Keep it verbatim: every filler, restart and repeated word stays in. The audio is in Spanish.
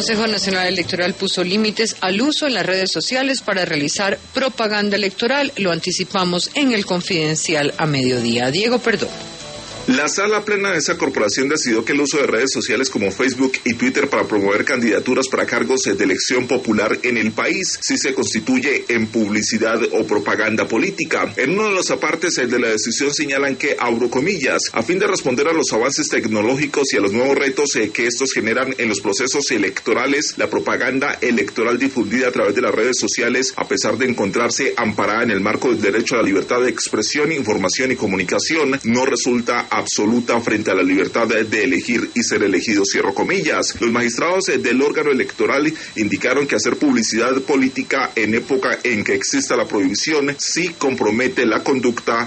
Consejo Nacional Electoral puso límites al uso en las redes sociales para realizar propaganda electoral. Lo anticipamos en el Confidencial a mediodía. Diego Perdomo. La Sala Plena de esa corporación decidió que el uso de redes sociales como Facebook y Twitter para promover candidaturas para cargos de elección popular en el país sí se constituye en publicidad o propaganda política. En uno de los apartes de la decisión señalan que, abro comillas, a fin de responder a los avances tecnológicos y a los nuevos retos que estos generan en los procesos electorales, la propaganda electoral difundida a través de las redes sociales, a pesar de encontrarse amparada en el marco del derecho a la libertad de expresión, información y comunicación, no resulta absoluta frente a la libertad de elegir y ser elegido, cierro comillas. Los magistrados del órgano electoral indicaron que hacer publicidad política en época en que exista la prohibición sí compromete la conducta